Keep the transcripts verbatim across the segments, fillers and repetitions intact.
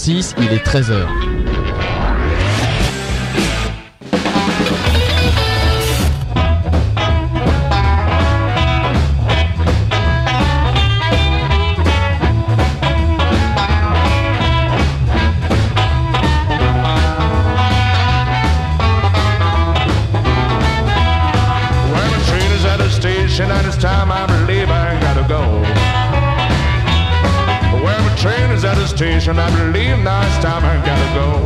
quatre-vingt-six, il est treize heures. And it's time I believe I gotta go. Well, the train is at the station, I believe now it's time I gotta go.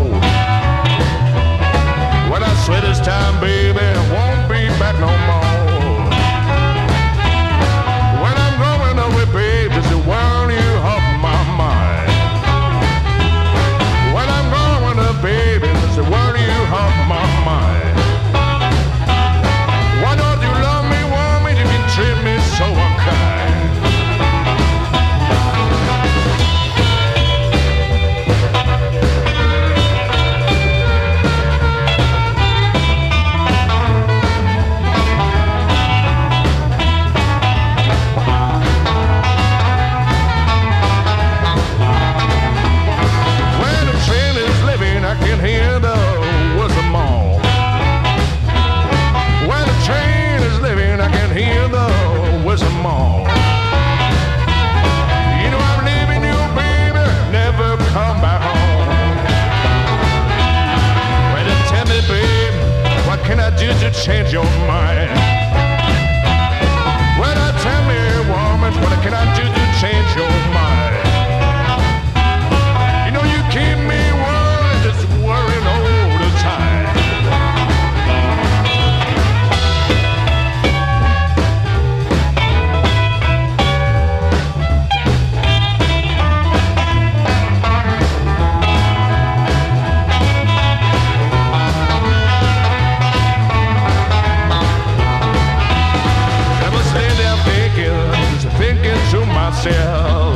Well, I swear this time, baby, I won't be back no more. When I'm growing away, babe, it's the world you off my mind. When I'm growing up, baby, it's the world you off my mind. Why don't you love me, want me, you can treat me so unkind. When the train is living, I can hear the whistle moan. When the train is living, I can hear the whistle moan. You know I'm leaving you, baby, never come back home. Well, then tell me, babe, what can I do to change your mind? Well, now tell me, woman, what can I do to change your mind? You know you keep me worried, just worrying all the time. I was laying there thinking, just thinking to myself.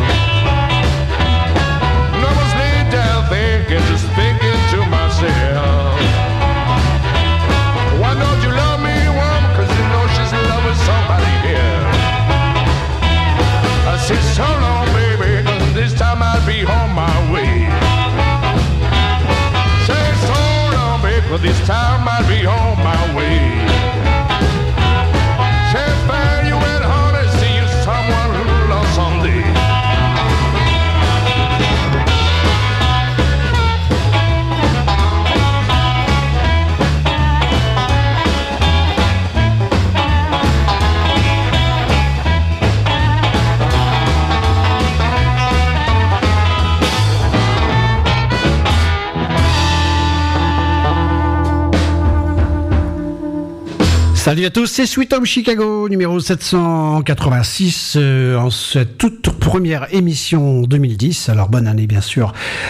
I was laying down thinking, just thinking to myself. Why don't you love me, woman? Cause you know she's in love with somebody here. I said, so long, baby, cause this time I'll be on my way. Say, so long, baby, cause this time I'll be on my way. Say, fare you well, honey, see you someone who loves someday. Salut à tous, c'est Sweet Home Chicago, numéro sept cent quatre-vingt-six, euh, en cette toute première émission deux mille dix. Alors bonne année bien sûr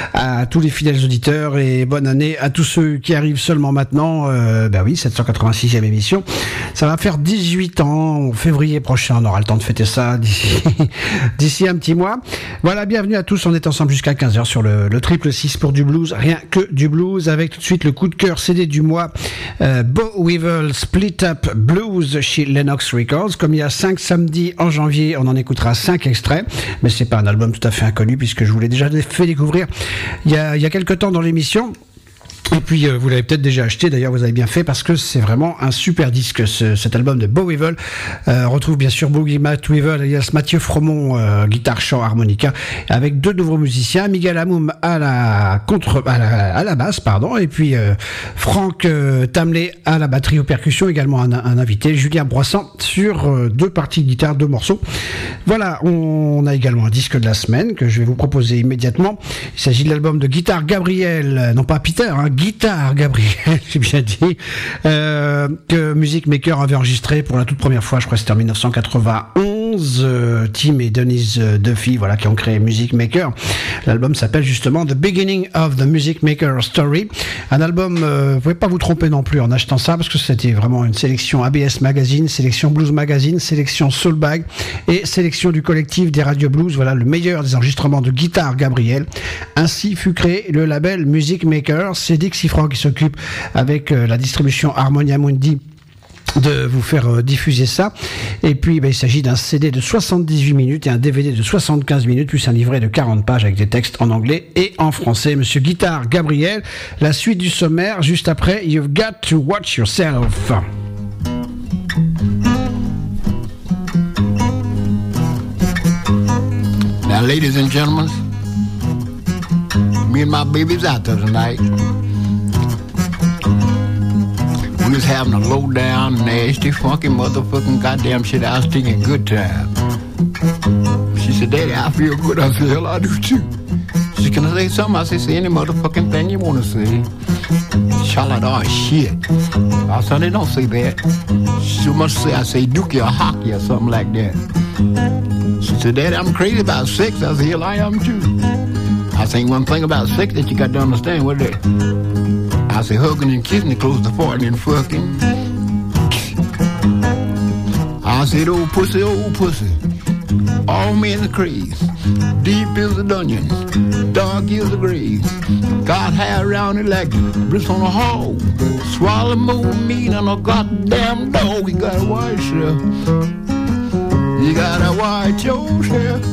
à tous les fidèles auditeurs et bonne année à tous ceux qui arrivent seulement maintenant. Euh, bah oui, sept cent quatre-vingt-sixième émission. Ça va faire dix-huit ans, en février prochain, on aura le temps de fêter ça d'ici, d'ici un petit mois. Voilà, bienvenue à tous, on est ensemble jusqu'à quinze heures sur le, le triple six pour du blues, rien que du blues, avec tout de suite le coup de cœur C D du mois, euh, Bo Weevil Split Up Blues chez Lennox Records. Comme il y a cinq samedis en janvier, on en écoutera cinq extraits, mais c'est pas un album tout à fait inconnu puisque je vous l'ai déjà fait découvrir il y a, il y a quelques temps dans l'émission. Et puis euh, vous l'avez peut-être déjà acheté, d'ailleurs vous avez bien fait parce que c'est vraiment un super disque ce, cet album de Bo Weevil. Euh, on retrouve bien sûr Boogie Matt Weevil alias Mathieu Fromont, euh, guitare, chant, harmonica, avec deux nouveaux musiciens, Miguel Hamoum à la contre à la, à la basse pardon, et puis euh, Franck euh, Tamley à la batterie aux percussions, également un, un invité, Julien Broissant sur euh, deux parties de guitare, deux morceaux. Voilà, on, on a également un disque de la semaine que je vais vous proposer immédiatement. Il s'agit de l'album de Guitare Gabriel, non pas Peter, hein, Guitare Gabriel, j'ai bien dit, euh, que Music Maker avait enregistré pour la toute première fois, je crois que c'était en dix-neuf cent quatre-vingt-onze, euh, Tim et Denise Duffy, voilà, qui ont créé Music Maker. L'album s'appelle justement The Beginning of the Music Maker Story. Un album, euh, vous pouvez pas vous tromper non plus en achetant ça, parce que c'était vraiment une sélection A B S Magazine, sélection Blues Magazine, sélection Soulbag et sélection du collectif des Radio Blues. Voilà le meilleur des enregistrements de Guitare Gabriel. Ainsi fut créé le label Music Maker. C'est Dixie Frank qui s'occupe avec euh, la distribution Harmonia Mundi de vous faire euh, diffuser ça. Et puis bah, il s'agit d'un C D de soixante-dix-huit minutes et un D V D de soixante-quinze minutes plus un livret de quarante pages avec des textes en anglais et en français. Monsieur Guitare Gabriel, la suite du sommaire juste après You've Got to Watch Yourself. Now ladies and gentlemen, me and my baby's out there tonight. We was having a low down, nasty, funky motherfucking goddamn shit. I was thinking good time. She said, Daddy, I feel good. I said, hell, I do too. She said, can I say something? I said, say any motherfucking thing you want to say. Charlotte, oh shit. I said, they don't say that. She must say, I say dookie or hockey or something like that. She said, Daddy, I'm crazy about sex. I said, hell, I am too. I said, one thing about sex that you got to understand, what is that? I say hugging and kissing it close to farting and fucking. I said old pussy, old pussy. All men are crazy. Deep is the dungeon, dark is the grave. Got hair around it like bricks on a hog. Swallow more meat than a goddamn dog. You gotta watch yourself. You gotta watch yourself.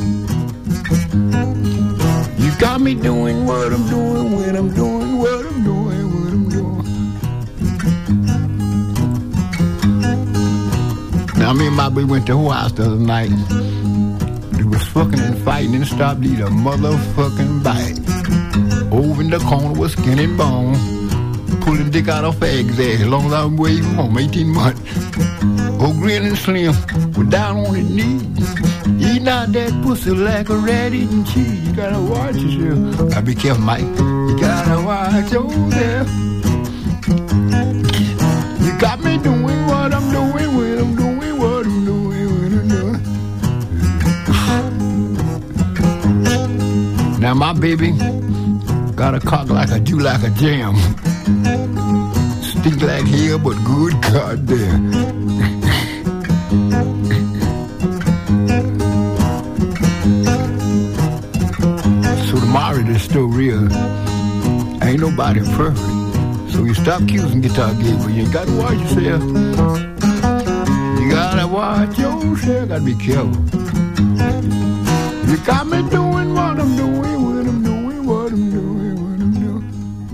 You got me doing what I'm doing when I'm doing what I'm doing. Now me and my baby went to her house the other night. They was fucking and fighting and stopped to eat a motherfucking bite. Over in the corner was skin and bone, pulling dick out of fag's ass as long as I was away from home, eighteen months. Old Grin and Slim was down on his knees, eating out that pussy like a rat eating cheese. You gotta watch yourself. Gotta be careful, Mike. You gotta watch yourself. You got me doing what I'm doing when I'm doing what I'm doing when I'm doing. Now my baby got a cock like a Jew like a jam. Stink like hell, but good goddamn. So the marriage is still real. Ain't nobody perfect. So you stop accusing guitar gay, but you gotta watch yourself. You gotta watch yourself, gotta be careful. You got me doing what I'm doing, when I'm doing what I'm doing, what I'm doing.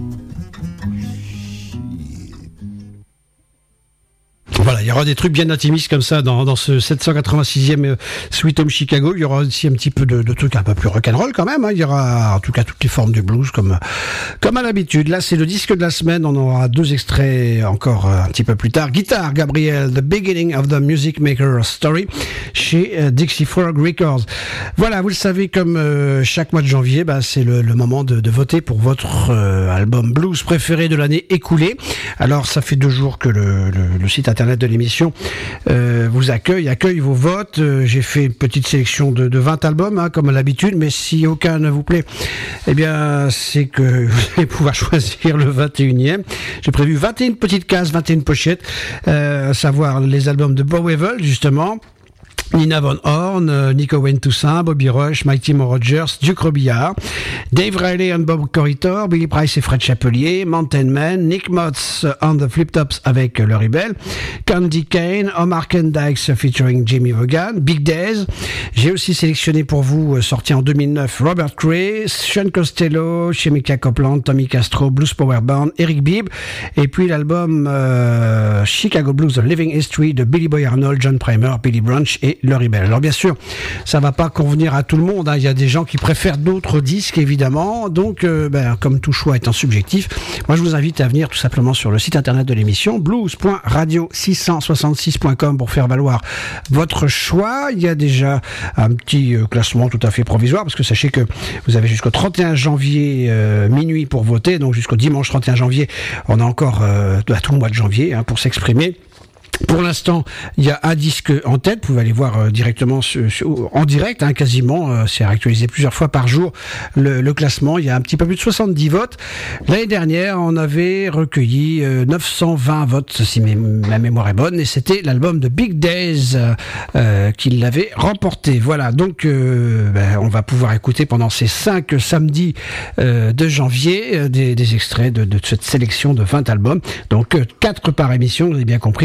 Voilà, il y aura des trucs bien intimistes comme ça dans, dans ce sept cent quatre-vingt-sixième Sweet Home Chicago. Il y aura aussi un petit peu de, de trucs un peu plus rock'n'roll quand même. Hein. Il y aura en tout cas toutes les formes du blues comme, comme à l'habitude. Là, c'est le disque de la semaine. On aura deux extraits encore un petit peu plus tard. Guitare Gabriel, The Beginning of the Music Maker Story chez euh, Dixie Frog Records. Voilà, vous le savez, comme euh, chaque mois de janvier, bah, c'est le, le moment de, de voter pour votre euh, album blues préféré de l'année écoulée. Alors, ça fait deux jours que le, le, le site internet de l'émission euh, vous accueille, accueille vos votes. Euh, j'ai fait une petite sélection de, de vingt albums, hein, comme à l'habitude, mais si aucun ne vous plaît, eh bien, c'est que vous allez pouvoir choisir le vingt et unième. J'ai prévu vingt et une petites cases, vingt et une pochettes, euh, à savoir les albums de Bob Weevil, justement, Nina Von Horn, Nico Wayne Toussaint, Bobby Rush, Mike Timo Rogers, Duke Robillard, Dave Riley and Bob Corritor, Billy Price et Fred Chapelier, Mountain Man, Nick Motz on the Flip Tops avec Laurie Bell, Candy Kane, Omar Kendikes featuring Jimmy Vaughan, Big Days. J'ai aussi sélectionné pour vous, sorti en deux mille neuf, Robert Cray, Sean Costello, Chemica Copeland, Tommy Castro, Blues Power Band, Eric Bibb, et puis l'album euh, Chicago Blues The Living History de Billy Boy Arnold, John Primer, Billy Branch et Laurie Bell. Alors bien sûr, ça va pas convenir à tout le monde, hein. Il y a des gens qui préfèrent d'autres disques évidemment, donc euh, ben, comme tout choix étant subjectif, moi je vous invite à venir tout simplement sur le site internet de l'émission blues point radio six cent soixante-six point com pour faire valoir votre choix. Il y a déjà un petit euh, classement tout à fait provisoire, parce que sachez que vous avez jusqu'au trente et un janvier euh, minuit pour voter, donc jusqu'au dimanche trente et un janvier, on a encore euh, tout le mois de janvier, hein, pour s'exprimer. Pour l'instant, il y a un disque en tête. Vous pouvez aller voir euh, directement sur, sur, en direct, hein, quasiment. Euh, c'est actualisé plusieurs fois par jour le, le classement. Il y a un petit peu plus de soixante-dix votes. L'année dernière, on avait recueilli euh, neuf cent vingt votes, si mes, ma mémoire est bonne, et c'était l'album de Big Days euh, euh, qui l'avait remporté. Voilà, donc euh, ben, on va pouvoir écouter pendant ces cinq samedis euh, de janvier euh, des, des extraits de, de cette sélection de vingt albums. Donc euh, quatre par émission, vous avez bien compris. On va commencer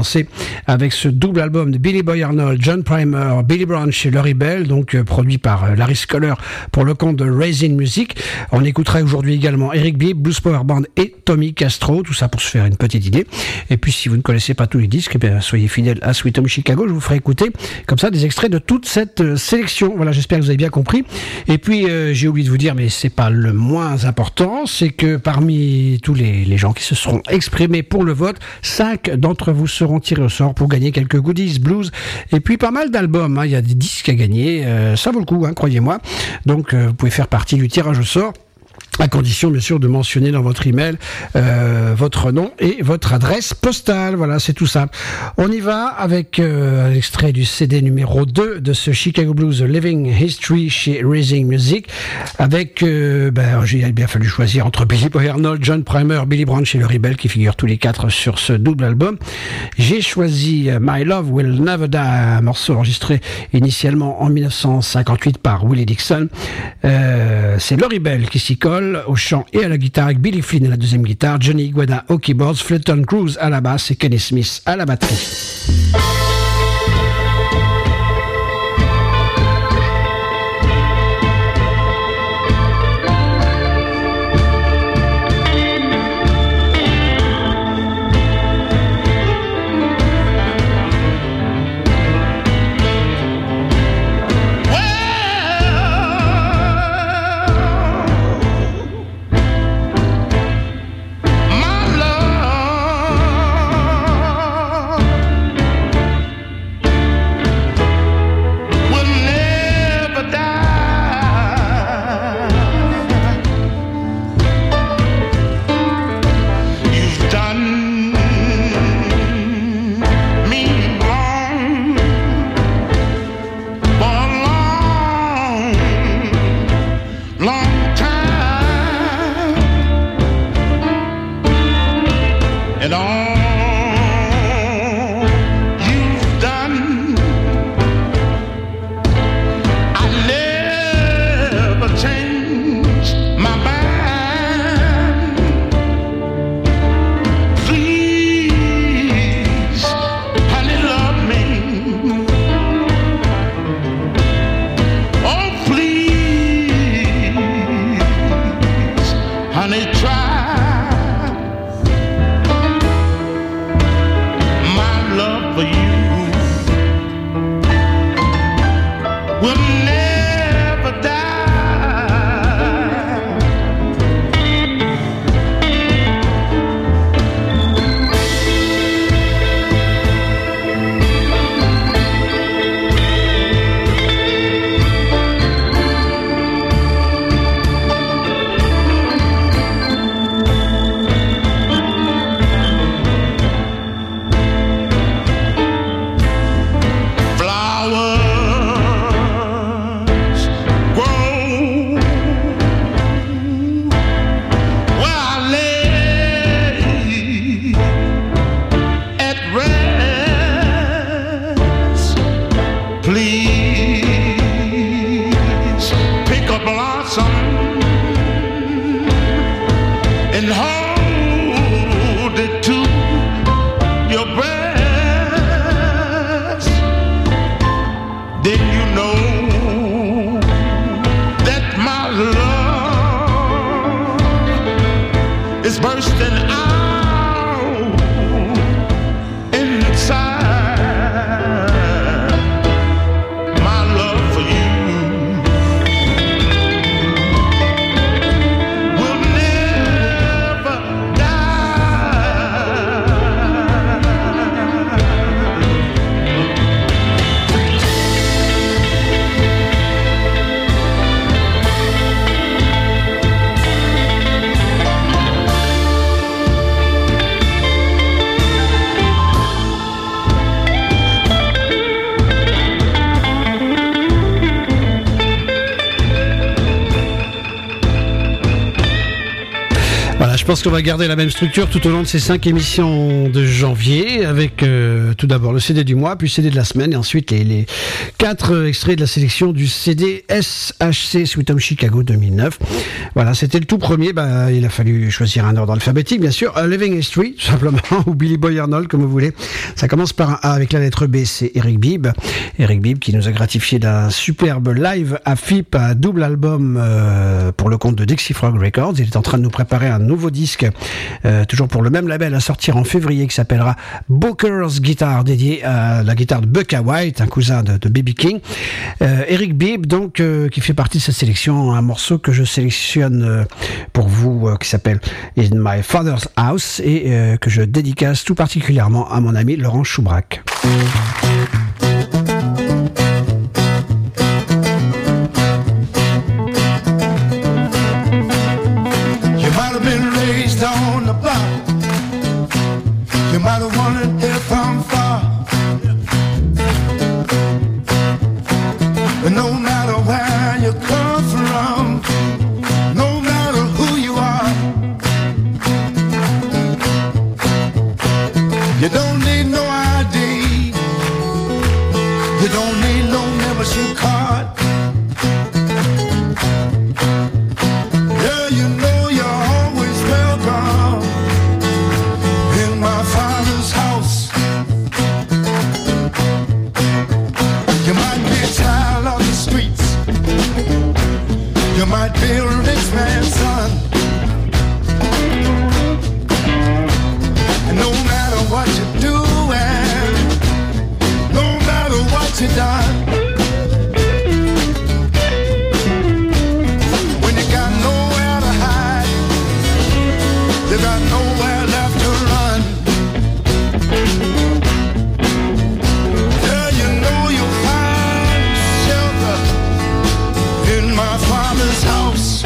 commencer avec ce double album de Billy Boy Arnold, John Primer, Billy Brown chez Laurie Bell, donc euh, produit par euh, Larry Scoller pour le compte de Raisin Music. On écoutera aujourd'hui également Eric Bibb, Blues Power Band et Tommy Castro, tout ça pour se faire une petite idée. Et puis si vous ne connaissez pas tous les disques, eh bien, soyez fidèles à Sweet Home Chicago, je vous ferai écouter comme ça des extraits de toute cette euh, sélection. Voilà, j'espère que vous avez bien compris. Et puis euh, j'ai oublié de vous dire, mais c'est pas le moins important, c'est que parmi tous les, les gens qui se seront exprimés pour le vote, cinq d'entre vous seront tirés au sort pour gagner quelques goodies blues et puis pas mal d'albums, hein. Il y a des disques à gagner, euh, ça vaut le coup, hein, croyez-moi. Donc euh, vous pouvez faire partie du tirage au sort, à condition bien sûr de mentionner dans votre email euh, votre nom et votre adresse postale. Voilà, c'est tout simple. On y va avec euh, l'extrait du C D numéro deux de ce Chicago Blues Living History chez Raisin Music, avec euh, ben, j'ai bien fallu choisir entre Billy Boy Arnold, John Primer, Billy Brown chez Laurie Bell qui figurent tous les quatre sur ce double album. J'ai choisi My Love Will Never Die, un morceau enregistré initialement en dix-neuf cent cinquante-huit par Willie Dixon. Euh, c'est Laurie Bell qui s'y colle au chant et à la guitare, avec Billy Flynn à la deuxième guitare, Johnny Iguana aux keyboards, Fulton Cruz à la basse et Kenny Smith à la batterie. je pense qu'on va garder la même structure tout au long de ces cinq émissions de janvier, avec euh, tout d'abord le C D du mois, puis le C D de la semaine, et ensuite les, les quatre extraits de la sélection du C D S H C Sweet Home Chicago deux mille neuf. Voilà, c'était le tout premier. Bah, il a fallu choisir un ordre alphabétique, bien sûr. A Living History, tout simplement, ou Billy Boy Arnold, comme vous voulez. Ça commence par un A avec la lettre B, c'est Eric Bibb. Eric Bibb qui nous a gratifié d'un superbe live à F I P, un double album euh, pour le compte de Dixie Frog Records. Il est en train de nous préparer un nouveau disque, euh, toujours pour le même label, à sortir en février, qui s'appellera Booker's Guitar, dédié à la guitare de Bukka White, un cousin de, de B B King. Euh, Eric Bibb, donc, euh, qui fait partie de cette sélection, un morceau que je sélectionne euh, pour vous, euh, qui s'appelle In My Father's House, et euh, que je dédicace tout particulièrement à mon ami Laurent Choubrac. You might have wondered if I'm far, but no matter where you come from, no matter who you are, you don't need no I D, you don't need no membership card. Yeah, you know you're always welcome in my Father's house. You might be a child of the streets, you might be a rich man's son, and no matter what you do and no matter what you done, when you got nowhere to hide, you got nowhere left to run. Yeah, you know you'll find shelter in my Father's house.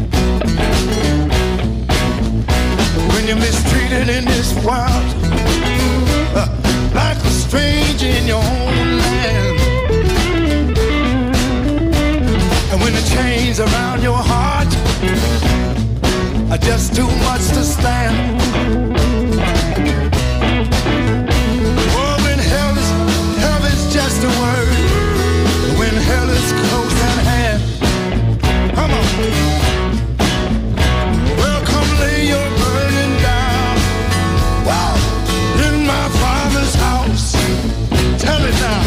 When you're mistreated in this world, uh, like a stranger in your own land, and when the chains around your heart are just too much to stand. Oh, when hell is, hell is just a word, when hell is close at hand. Come on. Well, come lay your burden down, wow, in my Father's house. Tell it now.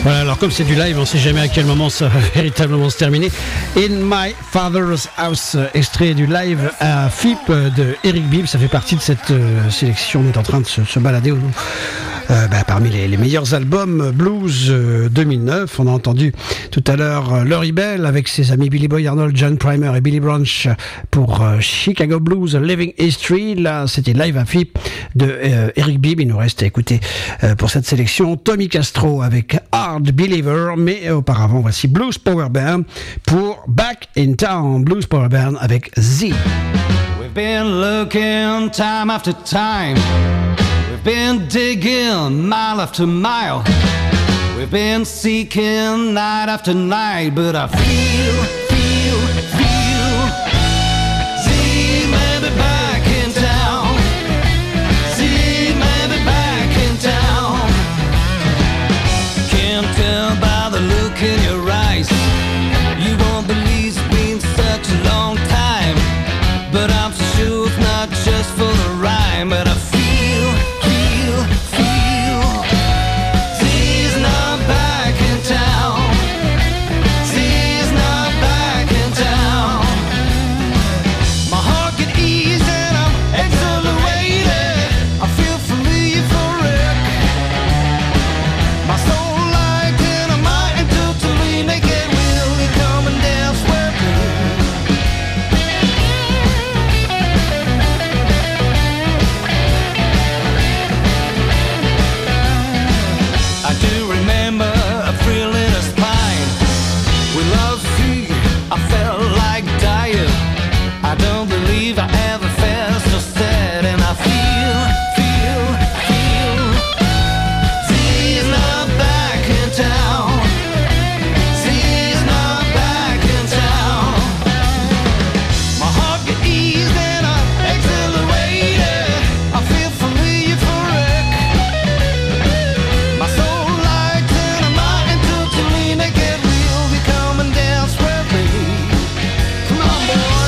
Voilà, alors comme c'est du live, on ne sait jamais à quel moment ça va véritablement se terminer. In My Father's House, extrait du live à F I P de Eric Bibb, ça fait partie de cette euh, sélection. On est en train de se, se balader au, euh, bah, parmi les, les meilleurs albums blues euh, deux mille neuf. On a entendu tout à l'heure euh, Laurie Bell avec ses amis Billy Boy Arnold, John Primer et Billy Branch pour euh, Chicago Blues Living History. Là, c'était live à F I P de euh, Eric Bibb. Il nous reste à écouter euh, pour cette sélection Tommy Castro avec Hard Believer, mais euh, auparavant voici Blues Power Band pour Back in Town. Blues Power Band avec Z. We've been looking time after time. We've been digging mile after mile. We've been seeking night after night, but I feel, feel, feel Z may be back in town. Z may be back in town. Can't tell by the look in your eyes. You won't believe it's been such a long time, but I'm so sure it's not just for the rhyme. But I feel, feel, feel Z's not back in town. Z's not back in town. My heart can ease and I'm exhilarated. I feel familiar for it. My soul like dynamite until totally naked. Will be coming down sweating. I do remember a thrill in a spine. With love free, I felt like dying. I don't believe I ever felt so sad. And I feel, feel, feel Z's not back in town. Z's not back in town. My heart get eased and I'm exhilarated. I feel familiar for it. My soul like dynamite until totally naked. We'll be coming down swiftly. Come on, boy.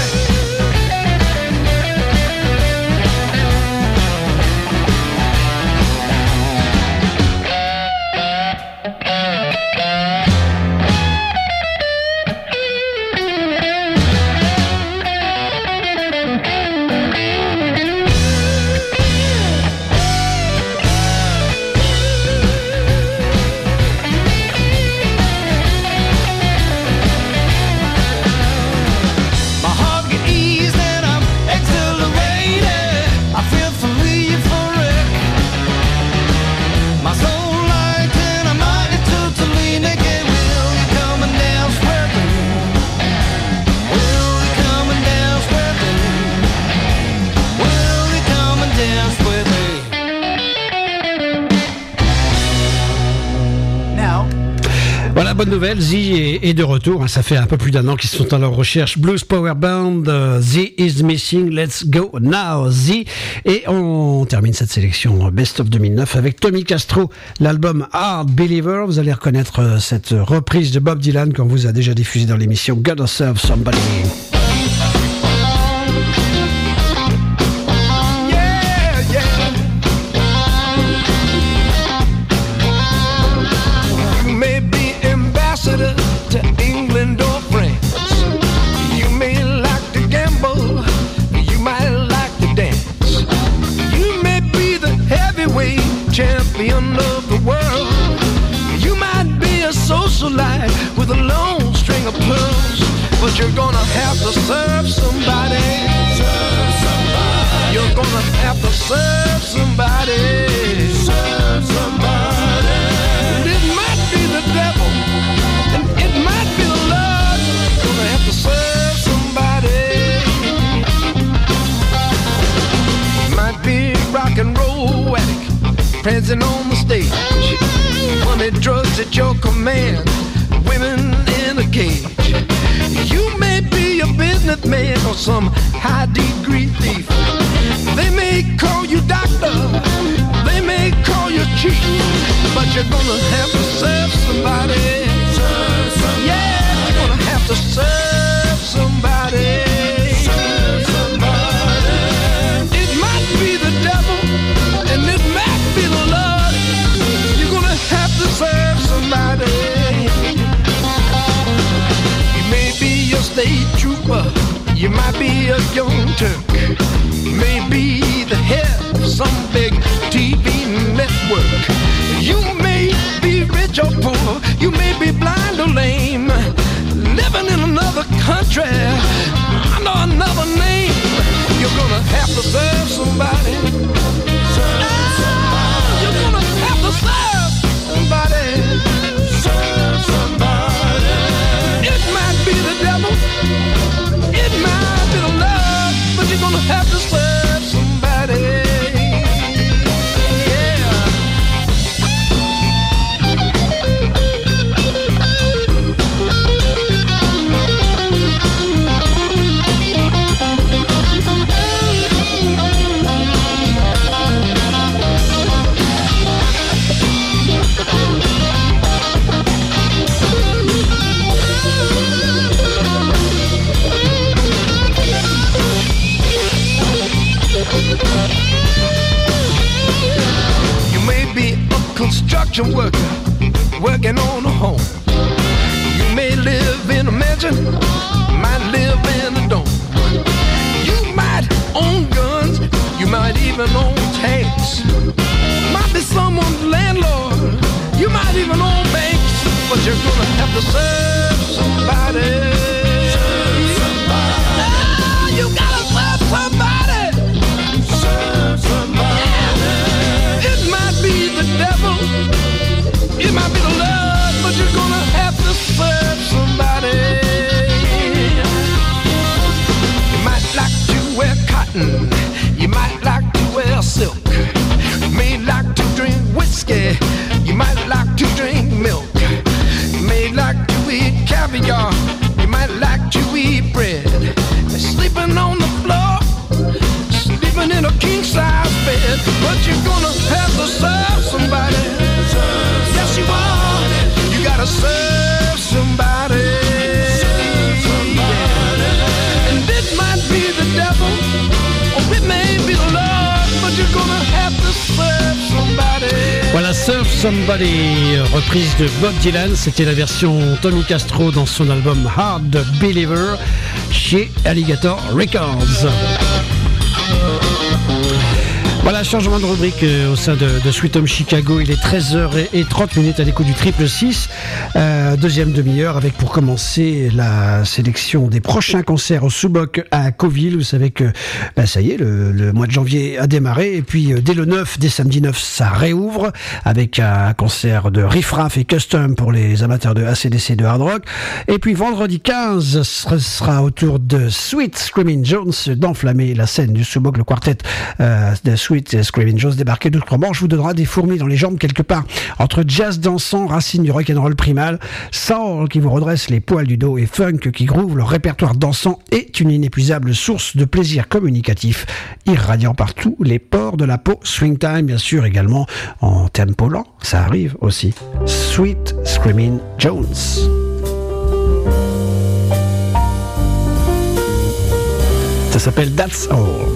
My heart get eased and I'm exhilarated. I feel familiar for it. My soul like dynamite until totally naked. Will be coming down sweating. Will be coming down sweating. Will be coming down sweating. Now. Voilà, bonne nouvelle, Z est, est de retour, hein, ça fait un peu plus d'un an qu'ils sont à leur recherche. Blues Power Band, euh, Z is missing, let's go now Z. Et on termine cette sélection Best of deux mille neuf avec Tommy Castro, l'album Hard Believer. Vous allez reconnaître euh, cette reprise de Bob Dylan qu'on vous a déjà diffusée dans l'émission Gotta Serve Somebody. Yeah, yeah. You may be ambassador to England or France. You may like to gamble. You might like to dance. You may be the heavyweight champion of the world. You might be a socialite with a long string of pearls. But you're gonna have to serve somebody. Serve somebody. You're gonna have to serve somebody. Serve somebody. And it might be the devil, and it might be the Lord. You're gonna have to serve somebody. Might be a rock and roll addict, prancing on the stage. Money, drugs at your command, women in a cage. You may be a businessman or some high degree thief. They may call you doctor, they may call you chief, but you're gonna have to serve somebody. Serve somebody. Yeah, you're gonna have to serve somebody. Serve somebody. It might be the devil, and it might be the Lord. You're gonna have to serve somebody. be a young Turk, maybe the head of some big T V network. You may be rich or poor, you may be blind or lame, living in another country under another name. You're gonna have to serve somebody. Serve somebody. You're gonna have to serve somebody. Serve somebody. It might be the devil, it might be the love, but you're gonna have to serve somebody. You may be a construction worker working on a home. You may live in a mansion, might live in a dome. You might own guns, you might even own tanks. Might be someone's landlord, you might even own banks. But you're gonna have to serve somebody. Serve somebody. Ah, you gotta serve somebody. Serve somebody. It might be the devil, it might be the Lord, but you're gonna have to serve somebody. You might like to wear cotton, you might like to wear silk. You may like to drink whiskey, you might like to drink milk. You may like to eat caviar, you might like to eat bread. Sleeping on the floor, sleeping in a king-size bed, but you're gonna have to serve somebody. Yes, you are. You gotta serve somebody. Serve somebody. And it might be the devil, or it may be the Lord, but you're gonna have to serve somebody. Voilà, Serve Somebody, reprise de Bob Dylan. C'était la version Tommy Castro dans son album Hard Believer chez Alligator Records. Voilà, changement de rubrique euh, au sein de, de Sweet Home Chicago. Il est treize heures trente minutes à l'écoute du triple six. Euh, deuxième demi-heure avec pour commencer la sélection des prochains concerts au Subok à Coville. Vous savez que bah, ça y est, le, le mois de janvier a démarré. Et puis euh, dès le neuf, dès samedi neuf, ça réouvre avec un concert de Riff Raff et Custom pour les amateurs de A C D C de hard rock. Et puis vendredi quinze, ce sera au tour de Sweet Screaming Jones d'enflammer la scène du Subok, le quartet euh, de Sweet Screaming Jones débarqué d'outre-Manche. Je vous donnera des fourmis dans les jambes quelque part entre jazz dansant, racine du rock'n'roll primal, soul qui vous redresse les poils du dos et funk qui groove. Le répertoire dansant est une inépuisable source de plaisir communicatif, irradiant par tous les pores de la peau. Swing time, bien sûr, également en tempo lent, ça arrive aussi. Sweet Screaming Jones. Ça s'appelle That's All.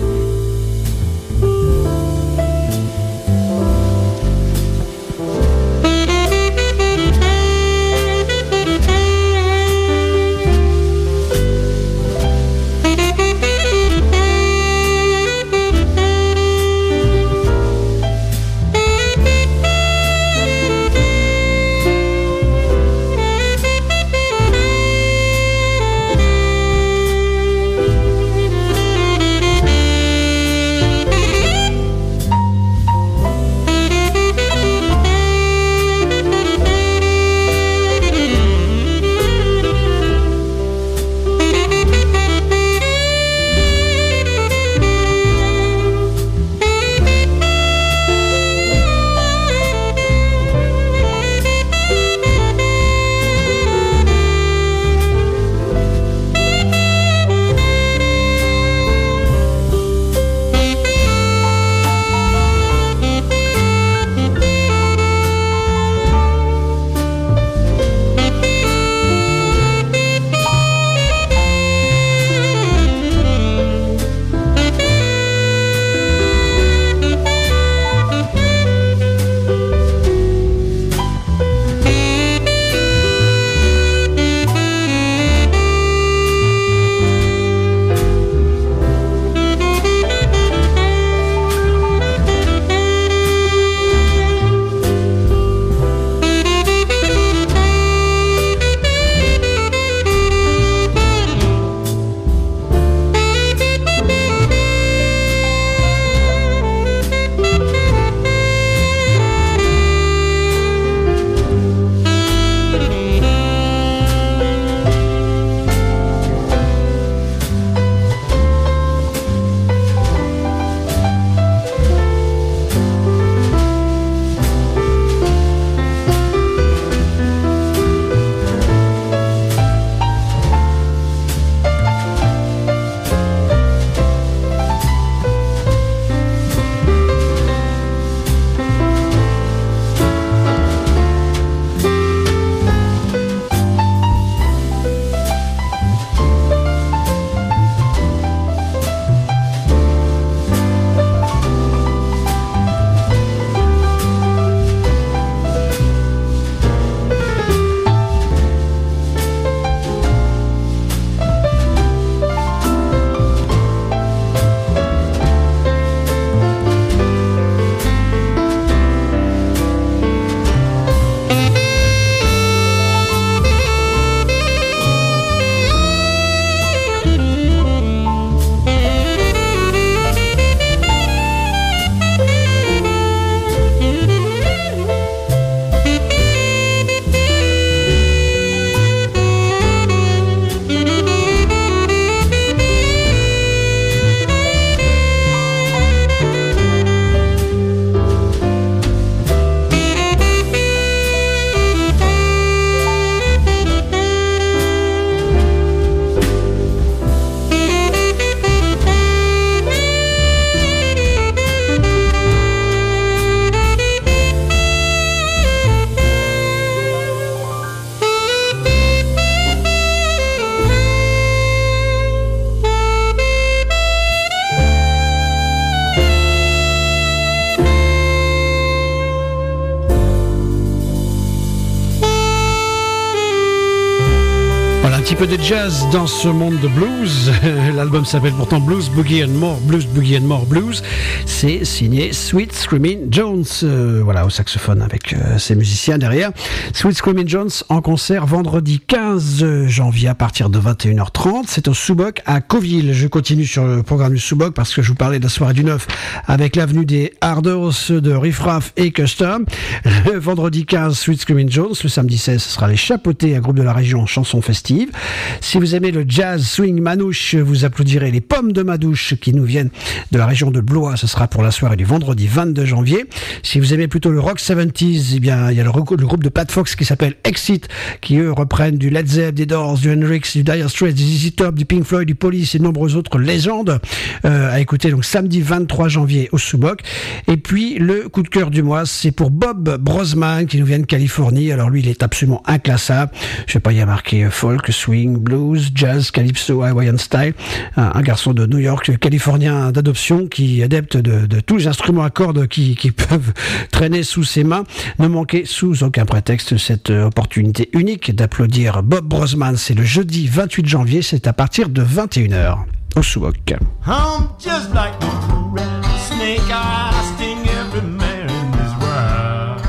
Un petit peu de jazz dans ce monde de blues. L'album s'appelle pourtant Blues Boogie and More Blues Boogie and More Blues. C'est signé Sweet Screamin' Jones, euh, voilà, au saxophone avec euh, ses musiciens derrière. Sweet Screamin' Jones en concert vendredi quinze janvier à partir de vingt et une heures trente. C'est au Sous-Boc à Cauville. Je continue sur le programme du Sous-Boc parce que je vous parlais de la soirée du neuf avec l'avenue des Hardos de Riff Raff et Custom. Le vendredi quinze, Sweet Screamin' Jones. Le samedi seize, ce sera les Chapeautés, un groupe de la région chansons festives. Si vous aimez le jazz swing manouche, vous applaudirez les Pommes de Madouche qui nous viennent de la région de Blois. Ce sera pour la soirée du vendredi vingt-deux janvier. Si vous aimez plutôt le rock soixante-dix, eh bien, il y a le, le groupe de Pat Fox qui s'appelle Exit, qui eux reprennent du Led Zepp, des Doors, du Hendrix, du Dire Straits, du Z Z Top, du Pink Floyd, du Police et de nombreuses autres légendes euh, à écouter. Donc samedi vingt-trois janvier au Sous-Boc. Et puis le coup de cœur du mois, c'est pour Bob Brosman qui nous vient de Californie. Alors lui, il est absolument inclassable. Je sais pas, il y a marqué folk, swing, blues, jazz, calypso, Hawaiian style. Un, un garçon de New York, californien d'adoption, qui est adepte de, de tous les instruments à cordes qui, qui peuvent traîner sous ses mains. Ne manquez sous aucun prétexte cette opportunité unique d'applaudir Bob Brosman. C'est le jeudi vingt-huit janvier, c'est à partir de vingt et une heures au Sous-Boc. I'm just like a rattlesnake, I sting every man in this world.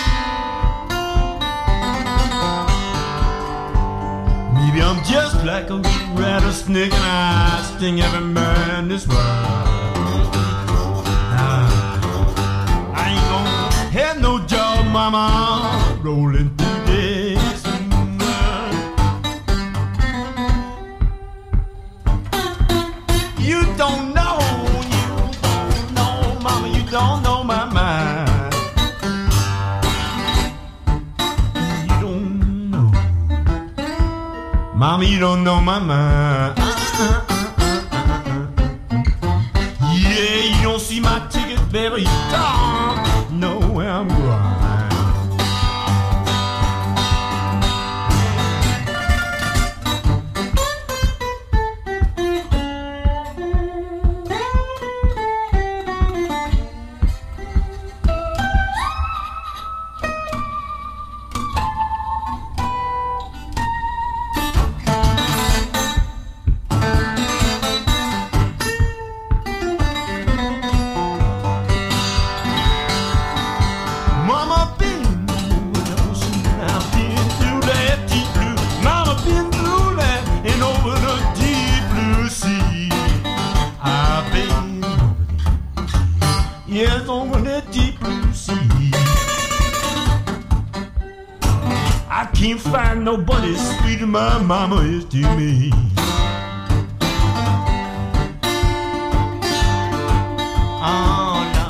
Maybe I'm just like a rattlesnake and I sting every man in this world. I ain't gonna have no job, mama, rolling through this. You don't know, you don't know, mama, you don't know my mind. You don't know, mama, you don't know my mind. Yeah, you don't see my ticket, baby, you don't know where I'm going. Yes, over the deep blue sea. I can't find nobody sweet as my mama is to me. Oh, no.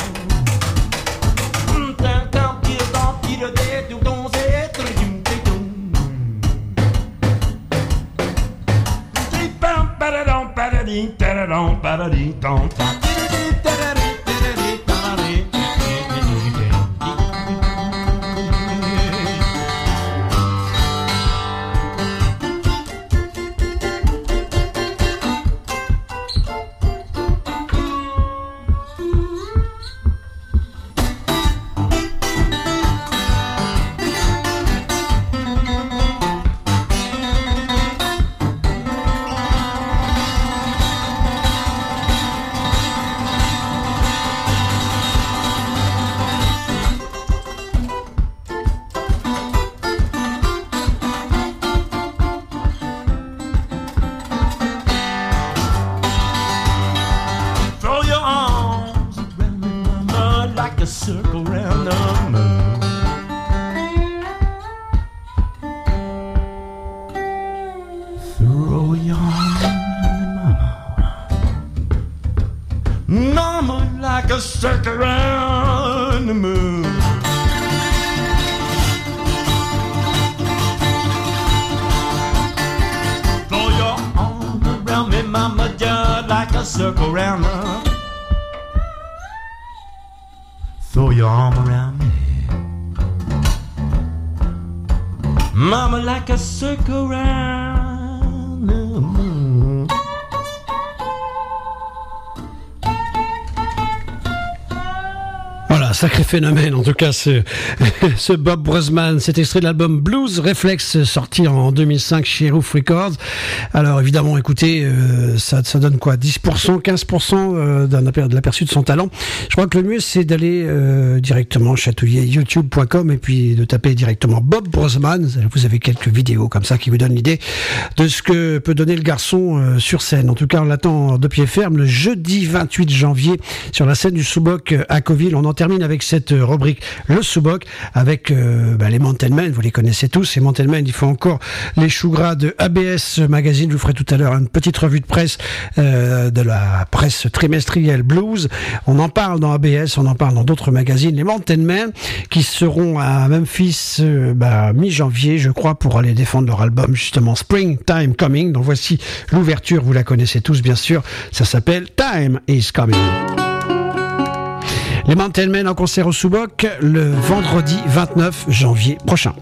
circle round the moon. Throw your arms, mama, mama, like a circle round the moon. Throw your arms around me, mama, just like a circle round the. Throw your arm around me, mama, like a circle round the moon. Voilà, sacré phénomène en tout cas ce, ce Bob Brosman, cet extrait de l'album Blues Reflex sorti en deux mille cinq chez Roof Records. Alors évidemment écoutez, euh, ça, ça donne quoi, dix pour cent, quinze pour cent euh, d'un de l'aperçu de son talent. Je crois que le mieux c'est d'aller euh, directement chatouiller youtube point com et puis de taper directement Bob Brosman. Vous avez quelques vidéos comme ça qui vous donnent l'idée de ce que peut donner le garçon euh, sur scène. En tout cas on l'attend de pied ferme le jeudi vingt-huit janvier sur la scène du Soubok à Coville. On en termine avec cette rubrique le Soubok avec euh, bah, les Mountain Men, vous les connaissez tous. Les Mountain Men, il faut encore les choux gras de A B S Magazine. Je vous ferai tout à l'heure une petite revue de presse euh, de la presse trimestrielle blues. On en parle dans A B S, on en parle dans d'autres magazines. Les Mountain Men qui seront à Memphis euh, bah, mi-janvier, je crois, pour aller défendre leur album justement Springtime Coming. Donc voici l'ouverture, vous la connaissez tous bien sûr. Ça s'appelle Time is Coming. Les Mountain Men en concert au Soubok le vendredi vingt-neuf janvier prochain.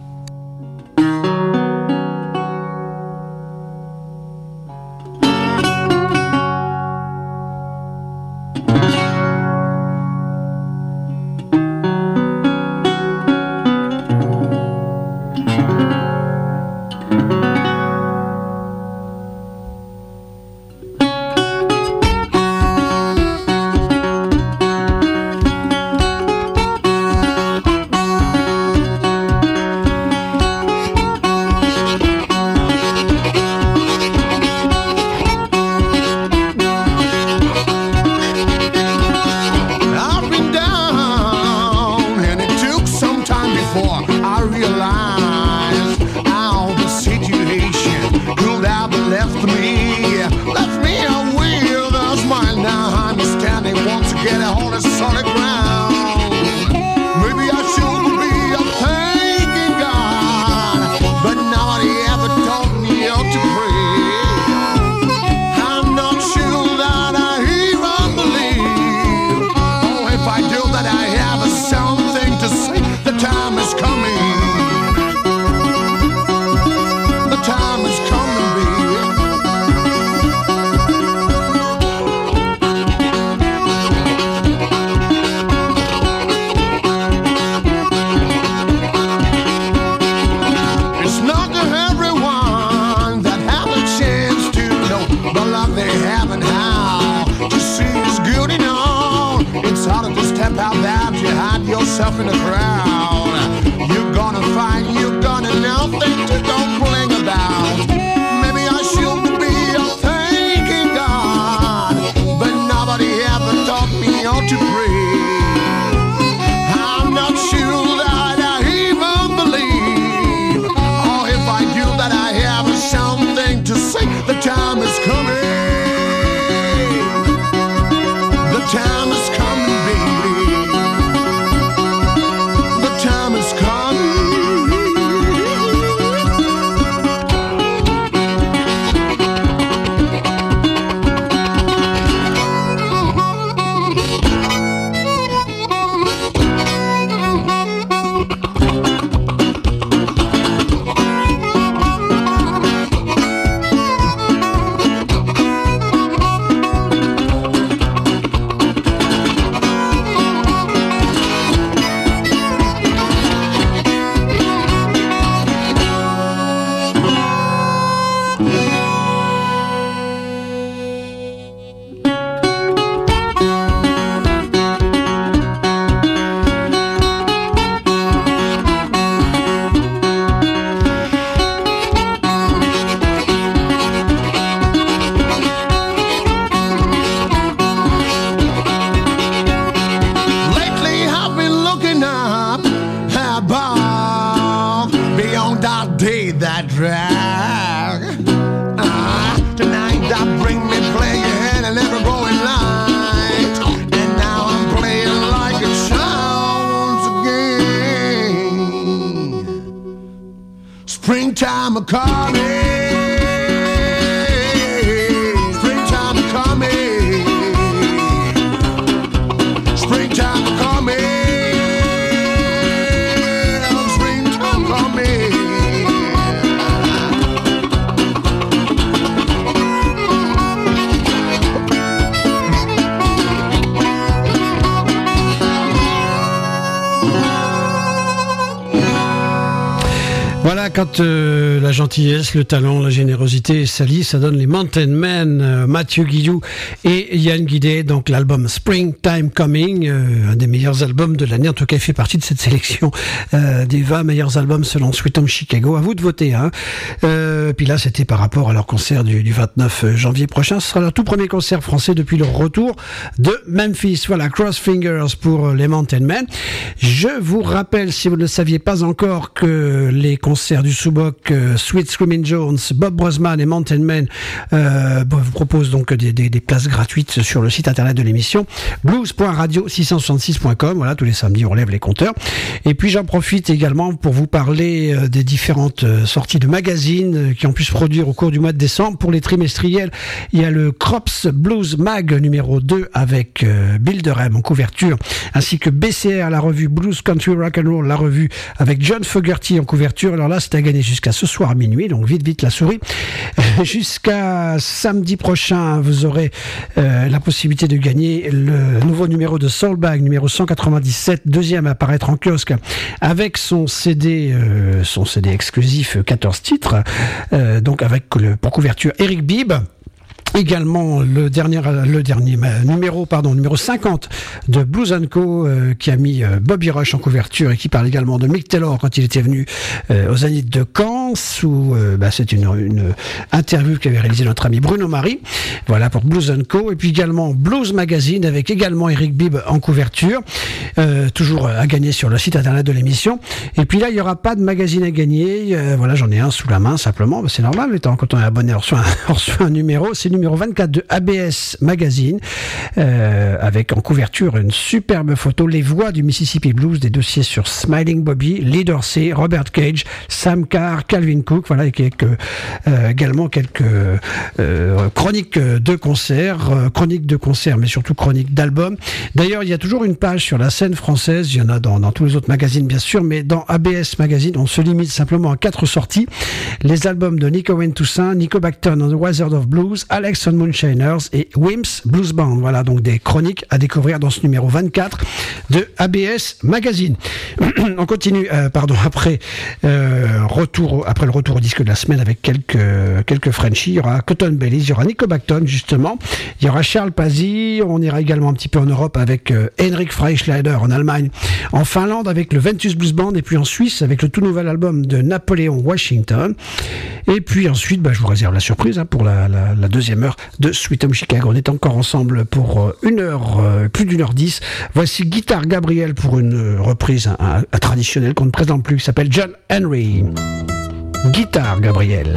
yourself in the crowd. You're gonna find you're gonna nothing to complain about. Maybe I should be a thanking God, but nobody ever taught me how to pray. I'm not sure that I even believe, or if I do that I have something to say. The time is coming. The time is coming, baby. The track. Uh, tonight I bring me play your head and never go in line. And now I'm playing like it sounds again. Springtime a coming. Springtime a coming. Springtime a coming. Springtime coming. Voilà, quand euh, la gentillesse, le talent, la générosité s'allient, ça donne les Mountain Men, euh, Mathieu Guillou et Yann Guidé, donc l'album Springtime Coming, euh, un des meilleurs albums de l'année, en tout cas il fait partie de cette sélection euh, des vingt meilleurs albums selon Sweet Home Chicago. À vous de voter, hein. Euh, puis là, c'était par rapport à leur concert du, du vingt-neuf janvier prochain. Ce sera leur tout premier concert français depuis leur retour de Memphis. Voilà, Cross Fingers pour les Mountain Men. Je vous rappelle, si vous ne le saviez pas encore, que les concerts du Sous-Boc, euh, Sweet Screaming Jones, Bob Brosman et Mountain Men euh, vous proposent donc des, des, des places gratuites sur le site internet de l'émission blues point radio six cent soixante-six point com. Voilà, tous les samedis on lève les compteurs. Et puis j'en profite également pour vous parler euh, des différentes euh, sorties de magazines euh, qui ont pu se produire au cours du mois de décembre. Pour les trimestriels, il y a le Crops Blues Mag numéro deux avec euh, Bill Durham en couverture, ainsi que B C R, la revue Blues Country Rock and Roll, la revue avec John Fogerty en couverture. Alors là, c'est à gagner jusqu'à ce soir à minuit, donc vite, vite la souris. Jusqu'à samedi prochain, vous aurez euh, la possibilité de gagner le nouveau numéro de Soulbag, numéro cent quatre-vingt-dix-sept, deuxième à apparaître en kiosque, avec son C D, euh, son C D exclusif, quatorze titres, euh, donc avec le, pour couverture Eric Bibb. Également le dernier le dernier numéro pardon numéro cinquante de Blues and Co euh, qui a mis euh, Bobby Rush en couverture et qui parle également de Mick Taylor quand il était venu euh, aux Zénith de Caen, où euh, bah, c'est une, une interview qu'avait réalisé notre ami Bruno Marie. Voilà pour Blues and Co. Et puis également Blues Magazine avec également Eric Bibb en couverture, euh, toujours à gagner sur le site internet de l'émission. Et puis là il y aura pas de magazine à gagner. Euh, voilà, j'en ai un sous la main simplement. Bah, c'est normal, étant quand on est abonné on reçoit un, on reçoit un numéro. C'est numéro vingt-quatre de A B S Magazine, euh, avec en couverture une superbe photo, les voix du Mississippi Blues, des dossiers sur Smiling Bobby, Lee Dorsey, Robert Cage, Sam Carr, Calvin Cook, voilà, et quelques, euh, également quelques euh, chroniques de concerts, euh, chroniques de concerts, mais surtout chroniques d'albums. D'ailleurs, il y a toujours une page sur la scène française, il y en a dans, dans tous les autres magazines bien sûr, mais dans A B S Magazine, on se limite simplement à quatre sorties: les albums de Nico Wayne Toussaint, Nico Bacton and the Wizard of Blues, Alex and Moonshiners et Wimps Blues Band. Voilà, donc des chroniques à découvrir dans ce numéro vingt-quatre de A B S Magazine. On continue, euh, pardon, après euh, retour, après le retour au disque de la semaine avec quelques quelques Frenchies. Il y aura Cotton Bellies, il y aura Nico Bacton justement, il y aura Charles Pazzi. On ira également un petit peu en Europe avec euh, Henrik Freischleider en Allemagne, en Finlande avec le Ventus Blues Band, et puis en Suisse avec le tout nouvel album de Napoléon Washington. Et puis ensuite, bah, je vous réserve la surprise hein, pour la, la, la deuxième heure de Sweet Home Chicago. On est encore ensemble pour une heure, euh, plus d'une heure dix. Voici Guitare Gabriel pour une reprise un, un traditionnelle qu'on ne présente plus, qui s'appelle John Henry. Guitare Gabriel.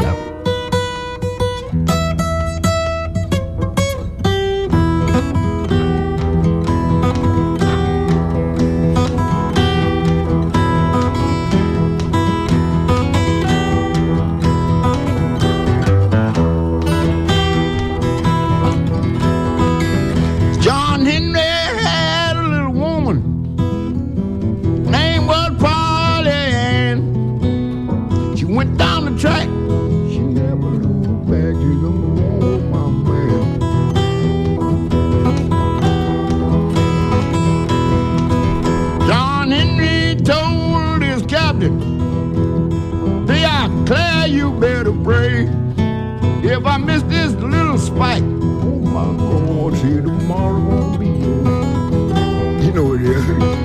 If I miss this little spike, oh my God, see tomorrow won't be here. You know what it is.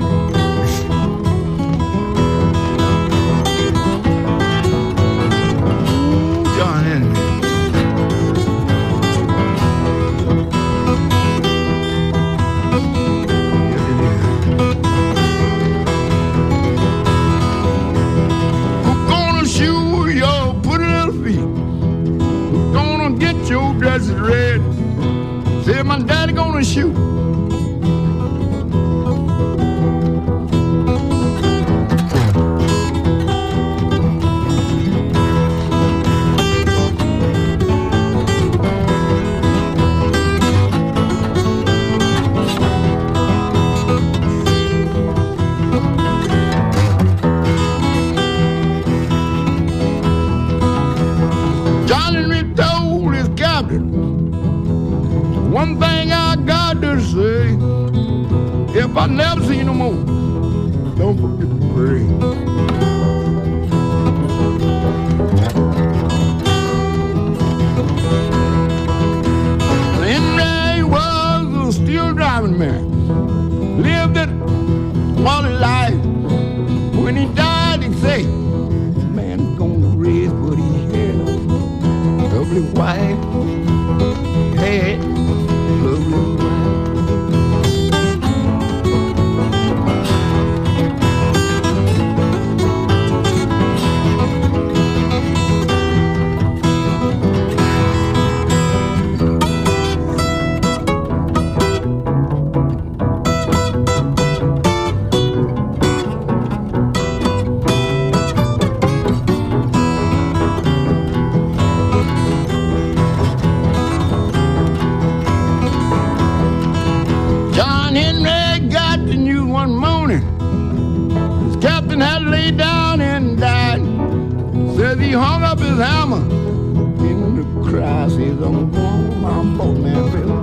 John Henry. Yes, it is. We're gonna shoot you, put it shoot. John Henry told his captain, one thing I got to say, if I never see you no more, don't forget to pray. Henry was a steel driving man, lived it all his life. When he died, he'd say, man's gonna raise what he had. Lovely wife, had lovely wife. John Henry got the news one morning. His captain had laid down and died. Says he hung up his hammer in the crisis on my boatman bill.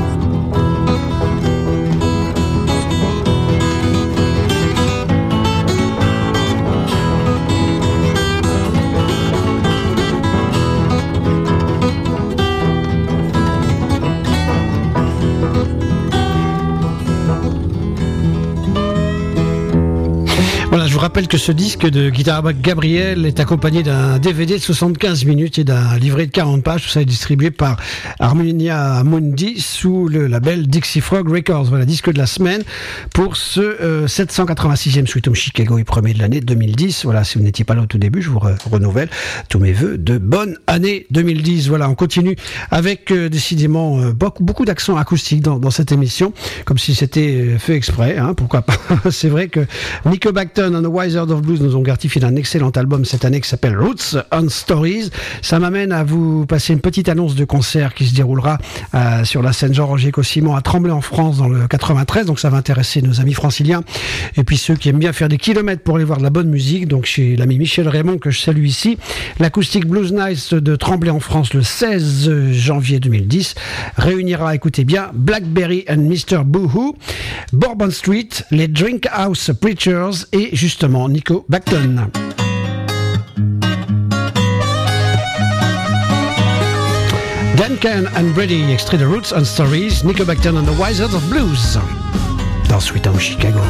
Voilà, je vous rappelle que ce disque de Guitar Gabriel est accompagné d'un D V D de soixante-quinze minutes et d'un livret de quarante pages. Tout ça est distribué par Harmonia Mundi sous le label Dixie Frog Records. Voilà, disque de la semaine pour ce euh, sept cent quatre-vingt-sixième Sweet Home Chicago et premier de l'année deux mille dix. Voilà, si vous n'étiez pas là au tout début, je vous re- renouvelle tous mes vœux de bonne année deux mille dix. Voilà, on continue avec euh, décidément euh, beaucoup, beaucoup d'accents acoustiques dans, dans cette émission, comme si c'était fait exprès, hein, pourquoi pas. C'est vrai que Nico Bacton and the Wizard of Blues nous ont gratifié d'un excellent album cette année qui s'appelle Roots and Stories. Ça m'amène à vous passer une petite annonce de concert qui se déroulera euh, sur la scène Jean-Roger Cossimon à Tremblay en France dans le quatre-vingt-treize. Donc ça va intéresser nos amis franciliens et puis ceux qui aiment bien faire des kilomètres pour aller voir de la bonne musique. Donc chez l'ami Michel Raymond que je salue ici, l'Acoustic Blues Nights de Tremblay en France le seize janvier deux mille dix réunira, écoutez bien, Blackberry and mister Boohoo, Bourbon Street, les Drink House Preachers et justement Nico Bacton. Duncan and Brady, extrait de Roots and Stories, Nico Bacton and the Wizards of Blues dans Sweet Home Chicago.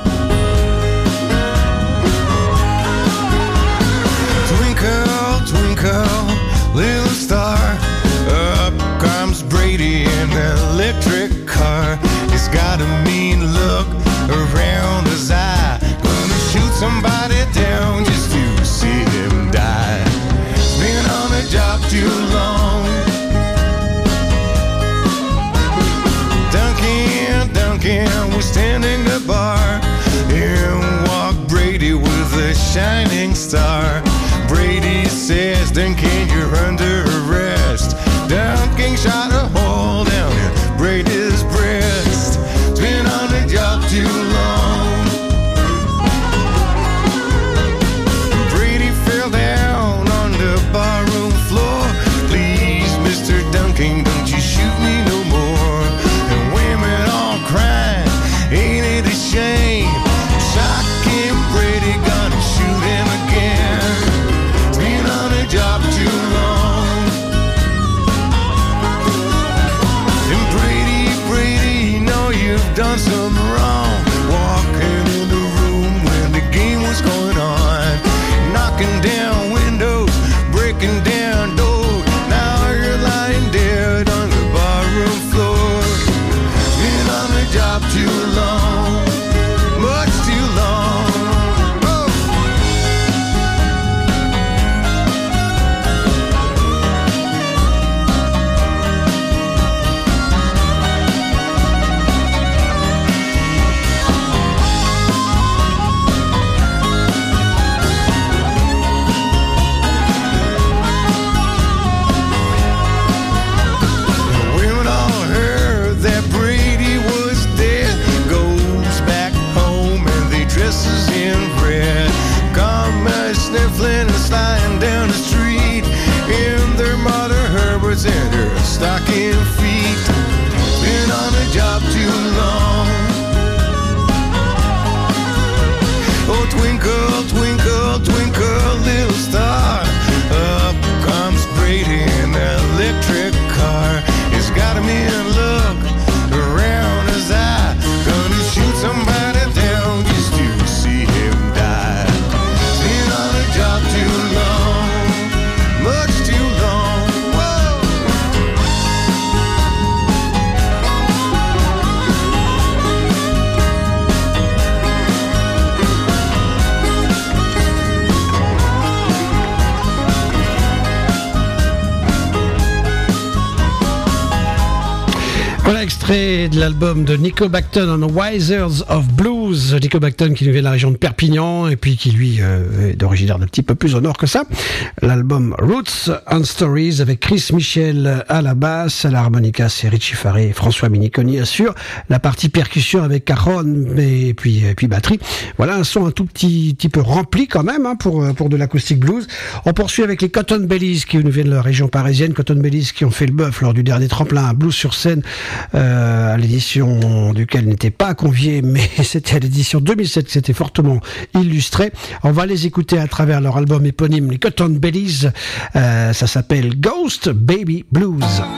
Twinkle, twinkle, little star, up comes Brady in an electric car. He's got a mean look around his eye, gonna shoot somebody down just to see him die. He's been on the job too long. Duncan, Duncan was standing the bar, and walked Brady with a shining star. Brady says, Duncan, you're under arrest. Duncan shot a hole down in Brady's breast. It's been on the job too long. Brady fell down on the barroom floor. Please, Mister Duncan, don't you shoot me no more. And women all crying, ain't it a shame? Shock him, Brady, gonna shoot him again. It's been on the job too long. extrait de l'album de Nico Bacton on the Wizards of Blues. Nico Bacton qui nous vient de la région de Perpignan et puis qui lui euh, est originaire d'un petit peu plus au nord que ça. L'album Roots and Stories avec Chris Michel à la basse, à l'harmonica c'est Richie Faré et François Miniconi assure la partie percussion avec cajon et puis, et puis batterie. Voilà un son un tout petit, petit peu rempli quand même hein, pour, pour de l'acoustic blues. On poursuit avec les Cotton Bellies qui nous viennent de la région parisienne. Cotton Bellies qui ont fait le bœuf lors du dernier tremplin à Blues sur scène, euh, à l'édition duquel n'était pas convié, mais c'était à l'édition deux mille sept que c'était fortement illustré. On va les écouter à travers leur album éponyme, les Cotton Bellies. Euh, ça s'appelle Ghost Baby Blues.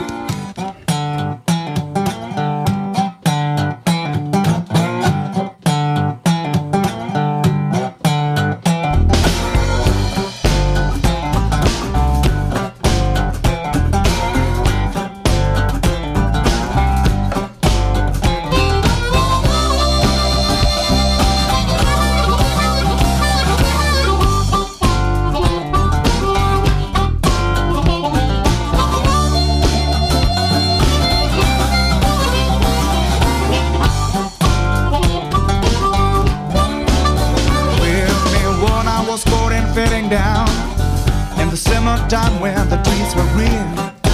Summertime where the trees were green.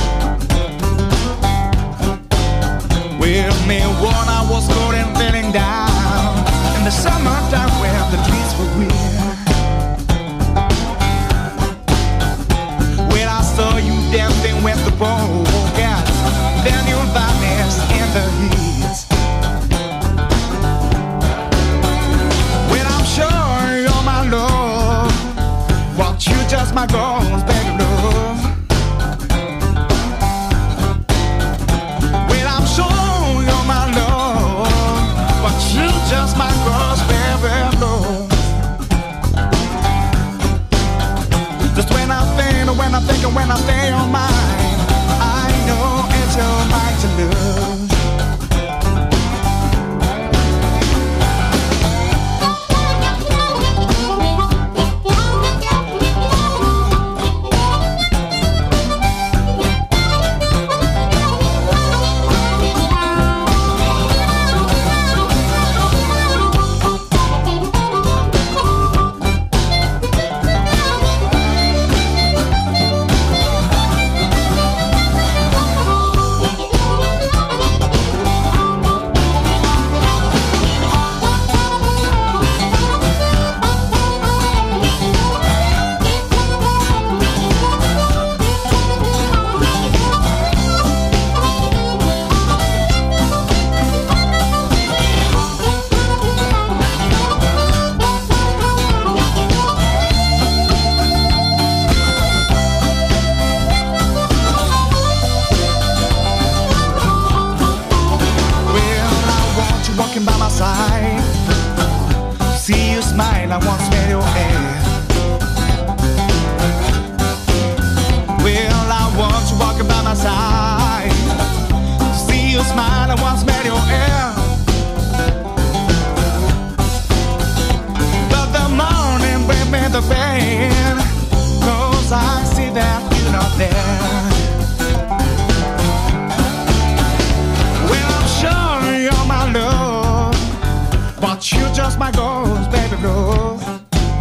With me when I was cold and feeling down. In the summertime where the trees were green. When I saw you dancing with the polkas, then you vanished in the heat. When I'm sure you're my love, but you just my girl.